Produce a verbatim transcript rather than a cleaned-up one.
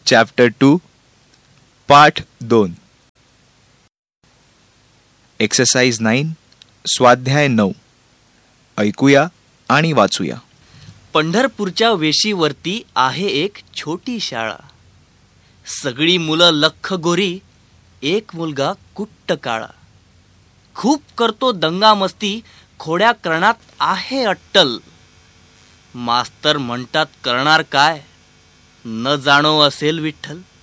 Chapter to पाठ दोन. Exercise nine, स्वाध्याय नऊ. ऐकूया आणि वाचूया. पंढरपूरच्या वेशीवरती आहे एक छोटी शाळा. सगळी मुलं लख गोरी, एक मुलगा कुट्ट काळा. खूप करतो दंगा मस्ती, खोड्या करण्यात आहे अट्टल. मास्तर म्हणतात करणार काय, न जाणो असेल विठ्ठल.